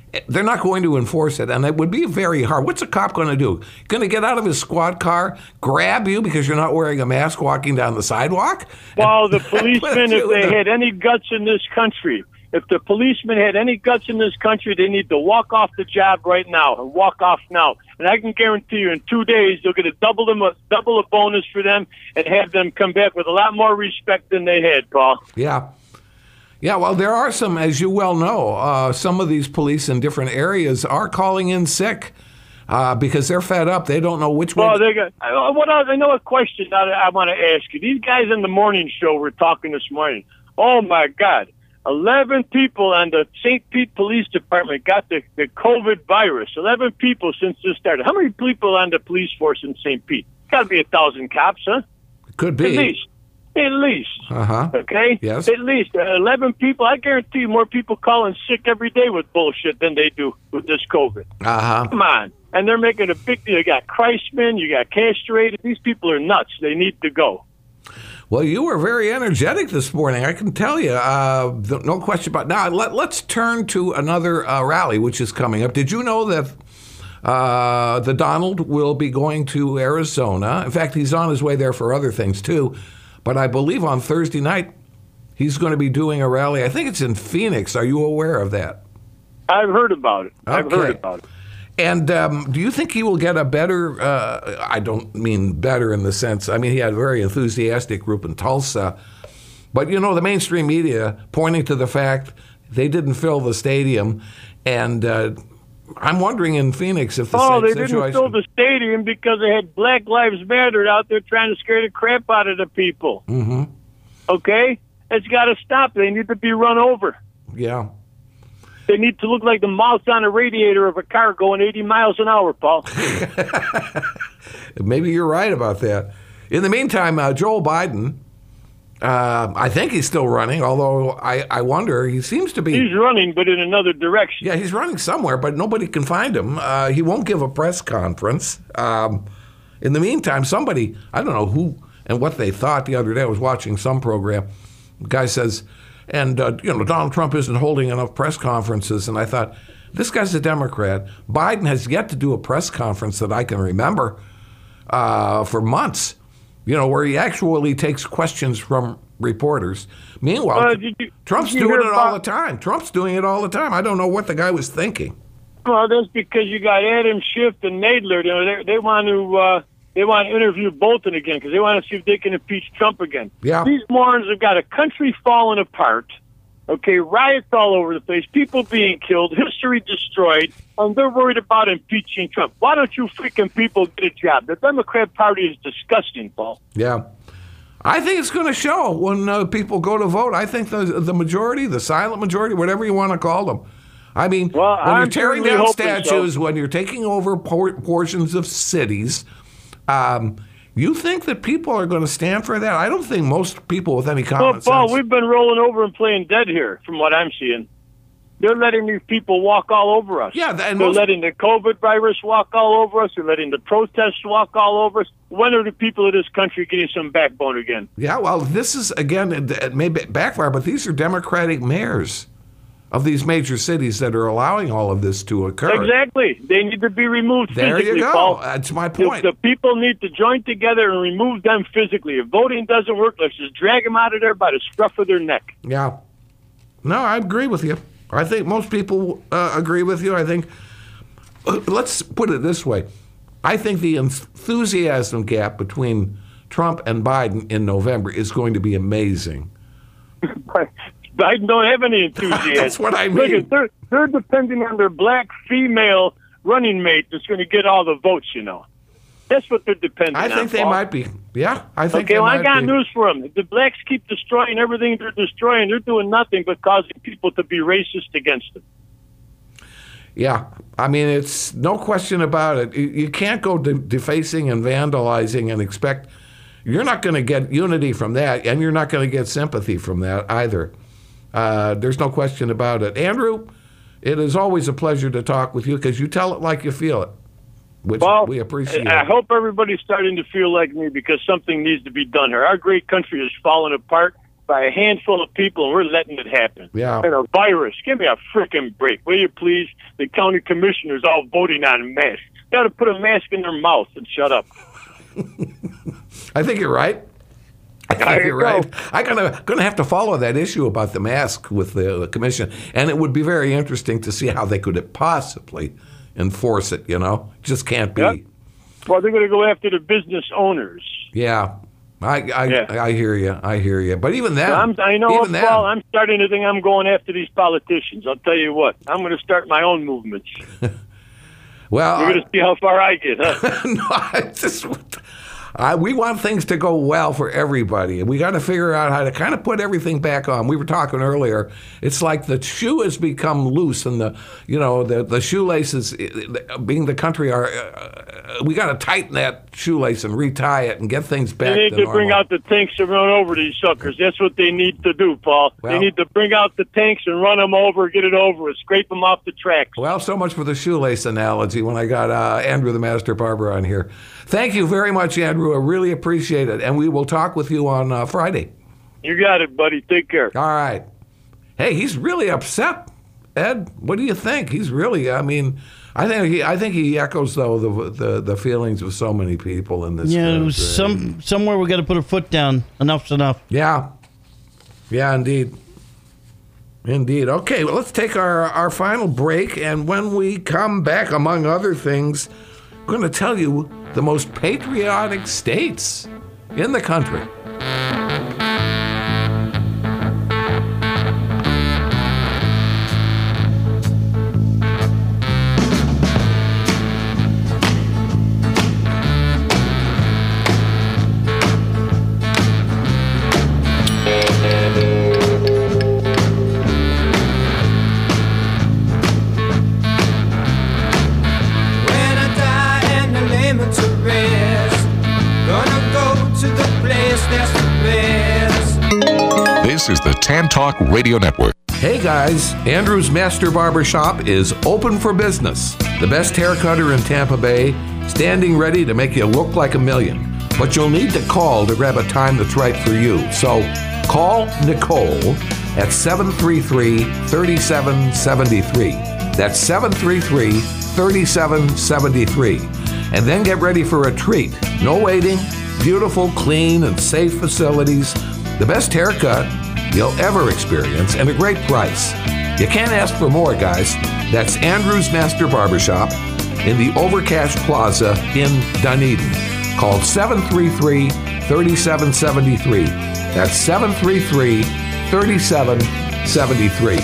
they're not going to enforce it, and it would be very hard. What's a cop going to do? Going to get out of his squad car, grab you because you're not wearing a mask walking down the sidewalk?
Well, the policemen, if they had any guts in this country, if the policemen had any guts in this country, they need to walk off the job right now and walk off now. And I can guarantee you in two days, they'll get a double, them, a double a bonus for them and have them come back with a lot more respect than they had, Paul.
Yeah. Yeah, well, there are some, as you well know, uh, some of these police in different areas are calling in sick uh, because they're fed up. They don't know which
well,
way.
They got, I, what else, I know a question I, I want to ask you. These guys in the morning show were talking this morning. Oh, my God. eleven people on the Saint Pete Police Department got the, the COVID virus. eleven people since this started. How many people on the police force in Saint Pete? Got to be a thousand cops, huh?
Could be.
At least. At least.
Uh-huh.
Okay?
Yes.
At least. Uh, eleven people. I guarantee you more people calling sick every day with bullshit than they do with this COVID.
Uh-huh.
Come on. And they're making a big deal. You got Christman, you got castrated. These people are nuts. They need to go.
Well, you were very energetic this morning, I can tell you. Uh, no question about it. Now, let, let's turn to another uh, rally, which is coming up. Did you know that uh, the Donald will be going to Arizona? In fact, he's on his way there for other things, too. But I believe on Thursday night, he's going to be doing a rally. I think it's in Phoenix. Are you aware of that?
I've heard about it.
Okay.
I've heard about it.
And um, do you think he will get a better, uh, I don't mean better in the sense, I mean, he had a very enthusiastic group in Tulsa. But, you know, the mainstream media pointing to the fact they didn't fill the stadium. And uh, I'm wondering in Phoenix if the
oh,
same
they
situation...
didn't fill the stadium because they had Black Lives Matter out there trying to scare the crap out of the people.
Mm-hmm.
Okay? It's got to stop. They need to be run over.
Yeah.
They need to look like the mouth on a radiator of a car going eighty miles an hour, Paul.
Maybe you're right about that. In the meantime, uh, Joe Biden, uh, I think he's still running, although I, I wonder, he seems to be...
He's running, but in another direction.
Yeah, he's running somewhere, but nobody can find him. Uh, he won't give a press conference. Um, in the meantime, somebody, I don't know who and what they thought the other day, I was watching some program, the guy says... And, uh, you know, Donald Trump isn't holding enough press conferences. And I thought, this guy's a Democrat. Biden has yet to do a press conference that I can remember uh, for months, you know, where he actually takes questions from reporters. Meanwhile,
uh, you,
Trump's doing it all the time. Trump's doing it all the time. I don't know what the guy was thinking.
Well, that's because you got Adam Schiff and Nadler. You know, they, they want to... Uh, They want to interview Bolton again because they want to see if they can impeach Trump again.
Yeah.
These morons have got a country falling apart, okay, riots all over the place, people being killed, history destroyed, and they're worried about impeaching Trump. Why don't you freaking people get a job? The Democrat Party is disgusting, Paul.
Yeah. I think it's going to show when uh, people go to vote. I think the the majority, the silent majority, whatever you want to call them. I mean,
well,
when
I'm
you're tearing
certainly
down
hoping
statues,
so.
when you're taking over por- portions of cities... Um, you think that people are going to stand for that? I don't think most people with any common
well, Paul,
sense.
we've been rolling over and playing dead here, from what I'm seeing. They're letting these people walk all over us.
Yeah, and
they're
most...
letting the COVID virus walk all over us. They're letting the protests walk all over us. When are the people of this country getting some backbone again?
Yeah, well, this is, again, it may backfire, but these are Democratic mayors of these major cities that are allowing all of this to occur.
Exactly. They need to be removed
there
physically,
you go.
Paul.
That's my point.
The, the people need to join together and remove them physically. If voting doesn't work, let's just drag them out of there by the scruff of their neck.
Yeah. No, I agree with you. I think most people uh, agree with you. I think, let's put it this way. I think the enthusiasm gap between Trump and Biden in November is going to be amazing.
Biden don't have any enthusiasm.
That's what I mean.
Look at, they're, they're depending on their black female running mate that's going to get all the votes, you know. That's what they're depending on.
I think
on,
they
Paul.
might be. Yeah, I think
okay,
they
well,
might
I got
be.
news for them. If the blacks keep destroying everything they're destroying, they're doing nothing but causing people to be racist against them.
Yeah, I mean, it's no question about it. You, you can't go de- defacing and vandalizing and expect... You're not going to get unity from that, and you're not going to get sympathy from that either. Uh, there's no question about it. Andrew, it is always a pleasure to talk with you because you tell it like you feel it, which
well,
we appreciate.
I hope everybody's starting to feel like me because something needs to be done here. Our great country is falling apart, by a handful of people, and we're letting it happen.
Yeah.
And a virus. Give me a freaking break, will you please? The county commissioners all voting on masks. They ought to put a mask in their mouth and shut up.
I think you're right. I think
There
you're
you
right.
go.
I'm gonna gonna have to follow that issue about the mask with the, the commission, and it would be very interesting to see how they could possibly enforce it. You know, just can't be.
Yep. Well, they're going to go after the business owners.
Yeah, I I,
Yeah.
I hear you. I hear you. But even then,
I'm, I know,
even then,
Paul, I'm starting to think I'm going after these politicians. I'll tell you what. I'm going to start my own movements.
well,
You're going to see how far I get, huh?
no, I just. I, we want things to go well for everybody, and we got to figure out how to kind of put everything back on. We were talking earlier; it's like the shoe has become loose, and the you know the the shoelaces, being the country, are uh, we got to tighten that shoelace and retie it and get things back.
They need
to,
to
normal.
bring out the tanks and run over these suckers. That's what they need to do, Paul.
Well-
they need to bring out the tanks and run them over, get it over with, scrape them off the tracks.
Well, so much for the shoelace analogy when I got uh, Andrew the Master Barber on here. Thank you very much, Andrew. I really appreciate it. And we will talk with you on uh, Friday.
You got it, buddy. Take care.
All right. Hey, he's really upset. Ed, what do you think? He's really, I mean, I think he, I think he echoes, though, the the, the feelings of so many people in this
Yeah, it
country.
was some somewhere we got to put our foot down. Enough's enough.
Yeah. Yeah, indeed. Indeed. Okay, well, let's take our, our final break. And when we come back, among other things, we're going to tell you the most patriotic states in the country.
When I die and I lay me to rest, gonna go to the place that's the best.
This is the Tan Talk Radio Network.
Hey guys, Andrew's Master Barber Shop is open for business. The best hair cutter in Tampa Bay, standing ready to make you look like a million. But you'll need to call to grab a time that's right for you. So call Nicole at seven three three, three seven seven three. That's seven three three, three seven seven three. And then get ready for a treat. No waiting, beautiful, clean, and safe facilities. The best haircut you'll ever experience, and a great price. You can't ask for more, guys. That's Andrew's Master Barbershop in the Overcash Plaza in Dunedin. Call seven three three, three seven seven three. That's seven three three, three seven seven three.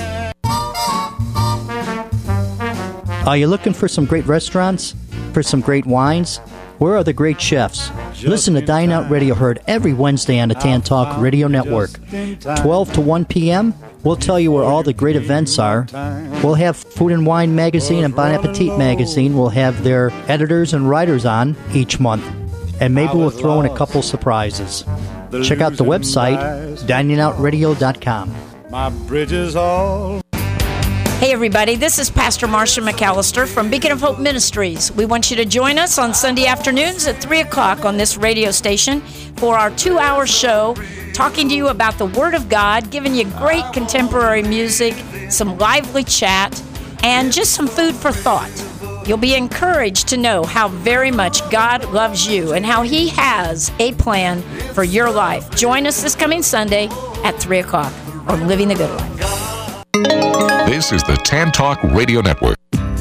Are you looking for some great restaurants? For some great wines? Where are the great chefs? Listen to Dine Out Radio, heard every Wednesday on the Tan Talk Radio Network. twelve to one p.m., we'll tell you where all the great events are. We'll have Food and Wine Magazine and Bon Appetit Magazine. We'll have their editors and writers on each month. And maybe we'll throw in a couple surprises. Check out the website, dining out radio dot com.
My bridges all.
Hey everybody, this is Pastor Marcia McAllister from Beacon of Hope Ministries. We want you to join us on Sunday afternoons at three o'clock on this radio station for our two-hour show, talking to you about the Word of God, giving you great contemporary music, some lively chat, and just some food for thought. You'll be encouraged to know how very much God loves you and how He has a plan for your life. Join us this coming Sunday at three o'clock on Living the Good Life.
This is the Tan Talk Radio Network.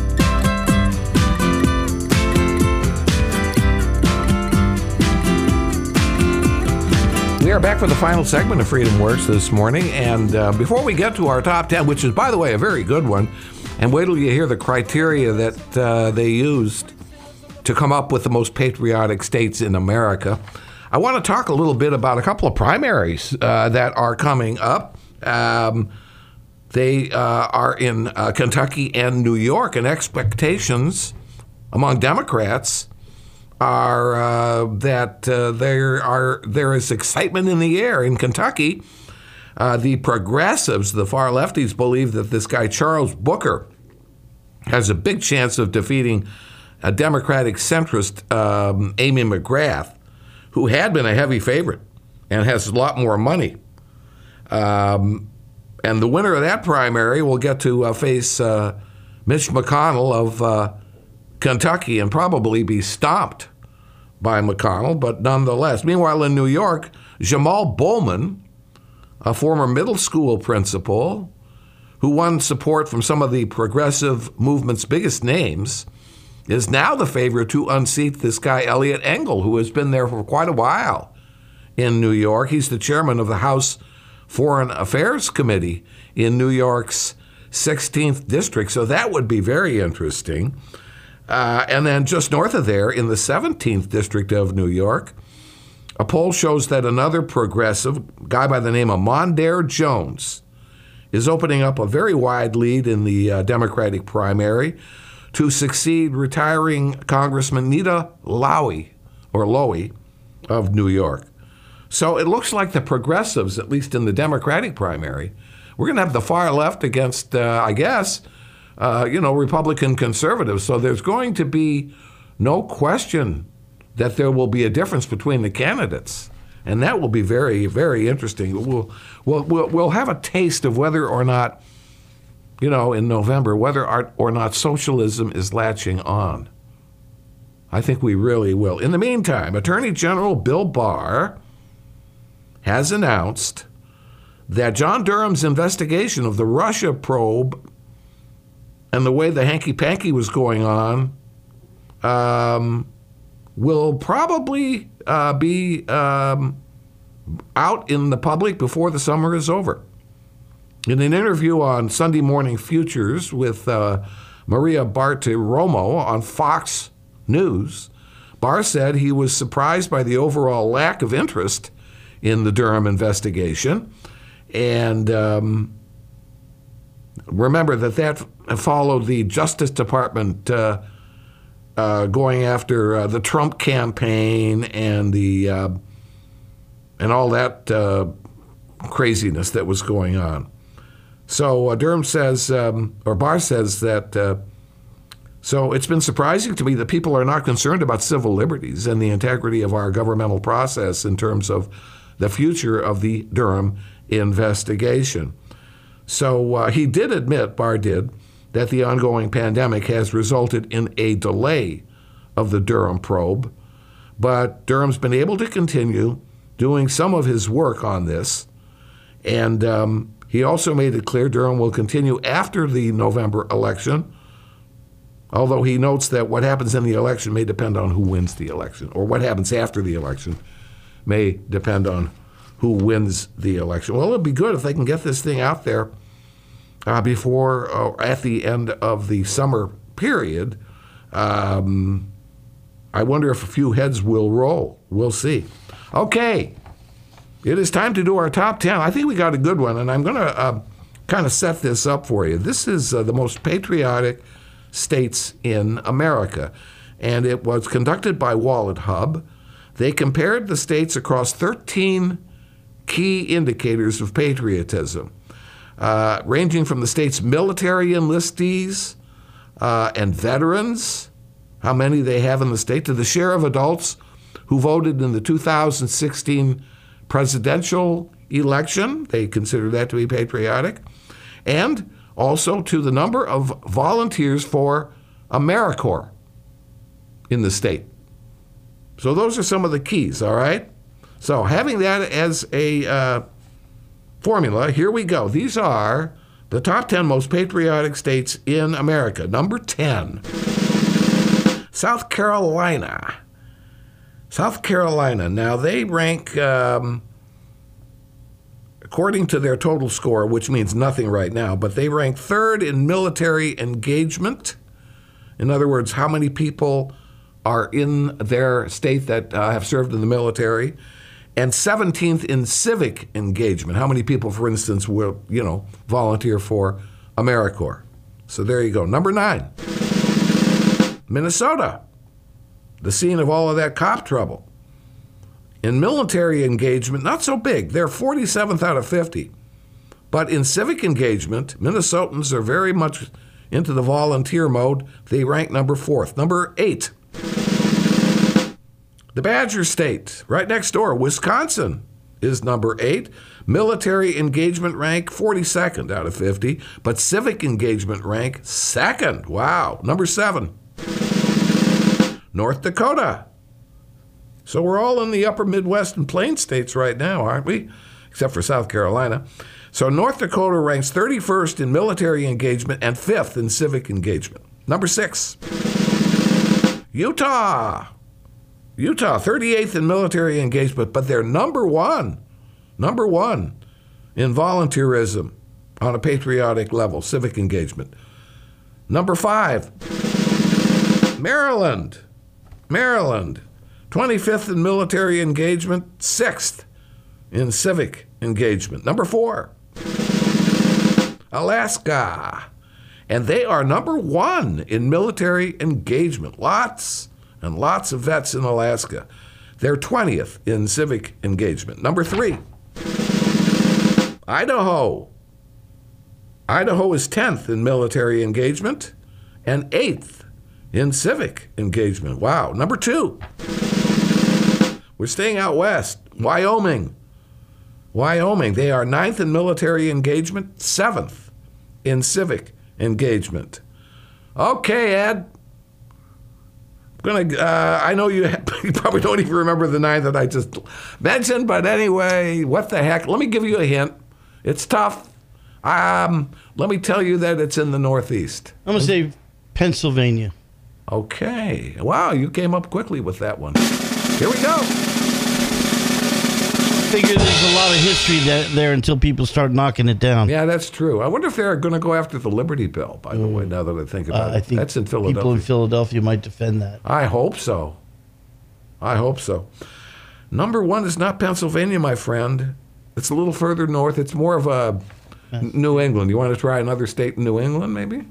We are back for the final segment of Freedom Works this morning. And uh, before we get to our top ten, which is, by the way, a very good one, and wait till you hear the criteria that uh, they used to come up with the most patriotic states in America, I want to talk a little bit about a couple of primaries uh, that are coming up. Um, they uh, are in uh, Kentucky and New York, and expectations among Democrats are uh, that uh, there are there is excitement in the air. In Kentucky, uh, the progressives, the far lefties, believe that this guy Charles Booker has a big chance of defeating a Democratic centrist, um, Amy McGrath, who had been a heavy favorite and has a lot more money. Um, and the winner of that primary will get to uh, face uh, Mitch McConnell of uh, Kentucky and probably be stomped by McConnell, but nonetheless. Meanwhile, in New York, Jamal Bowman, a former middle school principal who won support from some of the progressive movement's biggest names, is now the favorite to unseat this guy, Elliot Engel, who has been there for quite a while in New York. He's the chairman of the House Foreign Affairs Committee in New York's sixteenth District, so that would be very interesting. Uh, and then just north of there, in the seventeenth District of New York, a poll shows that another progressive, guy by the name of Mondaire Jones, is opening up a very wide lead in the uh, Democratic primary to succeed retiring Congressman Nita Lowey, or Lowy, of New York. So it looks like the progressives, at least in the Democratic primary, we're going to have the far left against, uh, I guess, uh, you know, Republican conservatives. So there's going to be no question that there will be a difference between the candidates. And that will be very, very interesting. We'll, we'll, we'll, we'll have a taste of whether or not, you know, in November, whether or not socialism is latching on. I think we really will. In the meantime, Attorney General Bill Barr has announced that John Durham's investigation of the Russia probe and the way the hanky-panky was going on um, will probably uh, be um, out in the public before the summer is over. In an interview on Sunday Morning Futures with uh, Maria Bartiromo on Fox News, Barr said he was surprised by the overall lack of interest in the Durham investigation. And um, remember that that followed the Justice Department uh, uh, going after uh, the Trump campaign and the uh, and all that uh, craziness that was going on. So uh, Durham says, um, or Barr says that, uh, so it's been surprising to me that people are not concerned about civil liberties and the integrity of our governmental process in terms of the future of the Durham investigation. So uh, he did admit, Barr did, that the ongoing pandemic has resulted in a delay of the Durham probe, but Durham's been able to continue doing some of his work on this, and um, he also made it clear Durham will continue after the November election, although he notes that what happens in the election may depend on who wins the election, or what happens after the election may depend on who wins the election. Well, it'd be good if they can get this thing out there uh, before, uh, at the end of the summer period. Um, I wonder if a few heads will roll. We'll see. Okay, it is time to do our top ten. I think we got a good one, and I'm going to uh, kind of set this up for you. This is uh, the most patriotic states in America, and it was conducted by Wallet Hub. They compared the states across thirteen key indicators of patriotism, uh, ranging from the state's military enlistees uh, and veterans, how many they have in the state, to the share of adults who voted in the two thousand sixteen presidential election. They consider that to be patriotic. And also to the number of volunteers for AmeriCorps in the state. So those are some of the keys, all right? So having that as a uh, formula, here we go. These are the top ten most patriotic states in America. Number ten, South Carolina. South Carolina. Now, they rank, um, according to their total score, which means nothing right now, but they rank third in military engagement. In other words, how many people are in their state that uh, have served in the military, and seventeenth in civic engagement. How many people, for instance, will, you know, volunteer for AmeriCorps? So there you go. Number nine, Minnesota, the scene of all of that cop trouble. In military engagement, not so big. They're forty-seventh out of fifty. But in civic engagement, Minnesotans are very much into the volunteer mode. They rank number fourth. Number eight, the Badger State, right next door, Wisconsin, is number eight. Military engagement rank, forty-second out of fifty. But civic engagement rank, second. Wow. Number seven. North Dakota. So we're all in the upper Midwest and Plain states right now, aren't we? Except for South Carolina. So North Dakota ranks thirty-first in military engagement and fifth in civic engagement. Number six. Utah. Utah, thirty-eighth in military engagement, but they're number one. Number one in volunteerism on a patriotic level, civic engagement. Number five, Maryland. Maryland, twenty-fifth in military engagement, sixth in civic engagement. Number four, Alaska. And they are number one in military engagement. Lots and lots of vets in Alaska. They're twentieth in civic engagement. Number three, Idaho. Idaho is tenth in military engagement and eighth in civic engagement. Wow. Number two, we're staying out west. Wyoming. Wyoming. They are ninth in military engagement, seventh in civic engagement. Okay, Ed. Gonna. Uh, I know you, you probably don't even remember the nine that I just mentioned, but anyway, what the heck? Let me give you a hint. It's tough. Um, let me tell you that it's in the Northeast.
I'm gonna say Pennsylvania.
Okay. Wow, you came up quickly with that one. Here we go.
I figure there's a lot of history that, there until people start knocking it down.
Yeah, that's true. I wonder if they're going to go after the Liberty Bell, by the way, now that I think about
uh,
it.
I think
that's in Philadelphia.
People in Philadelphia might defend that.
I hope so. I hope so. Number one is not Pennsylvania, my friend. It's a little further north. It's more of a New England. You want to try another state in New England, maybe?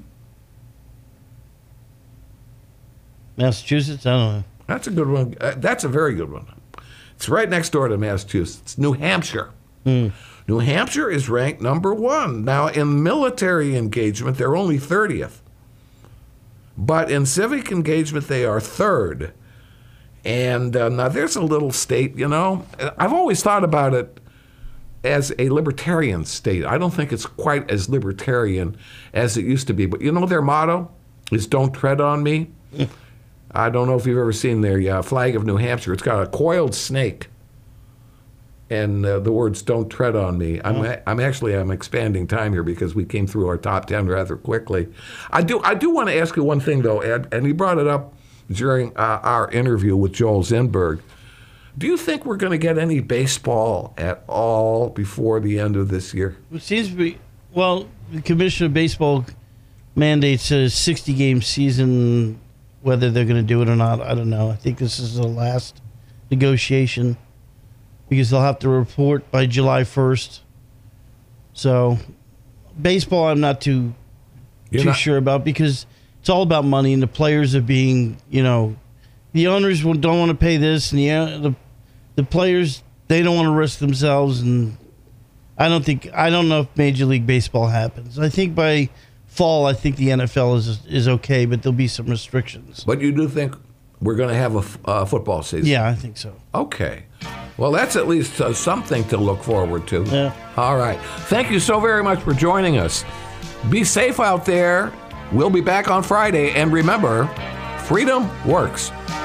Massachusetts? I don't know.
That's a good one. Uh, that's a very good one. It's right next door to Massachusetts. New Hampshire.
Mm.
New Hampshire is ranked number one. Now, in military engagement, they're only thirtieth. But in civic engagement, they are third. And uh, now there's a little state, you know. I've always thought about it as a libertarian state. I don't think it's quite as libertarian as it used to be. But you know their motto is "Don't tread on me." I don't know if you've ever seen their uh, flag of New Hampshire. It's got a coiled snake, and uh, the words "Don't tread on me." I'm, oh. I'm actually I'm expanding time here because we came through our top ten rather quickly. I do I do want to ask you one thing though, Ed, and you brought it up during uh, our interview with Joel Zinberg. Do you think we're going to get any baseball at all before the end of this year?
It seems to be. Well, the Commissioner of Baseball mandates a sixty-game season. Whether they're going to do it or not, I don't know. I think this is the last negotiation because they'll have to report by July first. So, baseball, I'm not too You're too not- sure about because it's all about money and the players are being, you know, the owners don't want to pay this and the the, the players, they don't want to risk themselves. And I don't think, I don't know if Major League Baseball happens. I think by fall, I think the N F L is is okay, but there'll be some restrictions.
But you do think we're going to have a f- uh, football season?
Yeah, I think so.
Okay. Well, that's at least uh, something to look forward to.
Yeah.
All right. Thank you so very much for joining us. Be safe out there. We'll be back on Friday. And remember, freedom works.